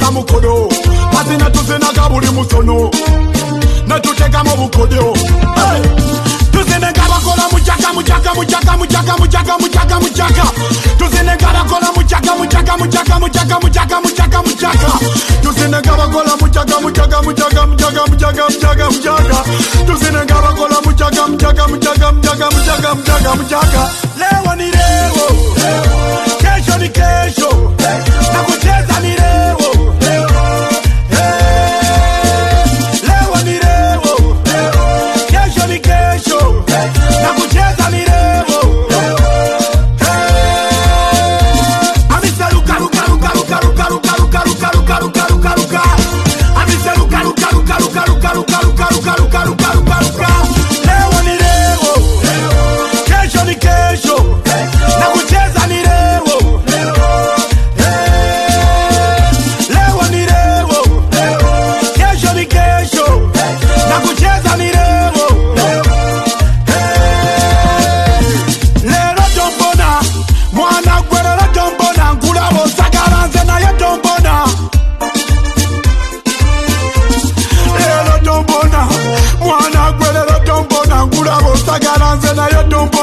tuka mukodo mazina tuzina kabuli musono na tuteka mu bukodo tuzina kabakola muchaka muchaka muchaka muchaka muchaka muchaka muchaka tuzina kabakola muchaka muchaka muchaka muchaka muchaka muchaka muchaka tuzina kabakola muchaka muchaka muchaka muchaka muchaka muchaka muchaka tuzina kabakola muchaka muchaka muchaka muchaka muchaka muchaka muchaka leo ni leo kesho ni kesho na kucheza ni leo leo ni leo kesho ni kesho na kucheza ni leo amisa luka luka luka luka luka luka luka luka luka luka luka luka amisa luka luka luka luka luka luka luka luka luka luka luka luka leo ni leo kesho ni kesho na kucheza ni leo leo ni leo kesho ni kesho na kucheza ni leo lero tombona mwana gwerero tombona nkulabo sagaranze naye tombona lero tombona mwana gwerero tombona nkulabo sagaranze naye tombona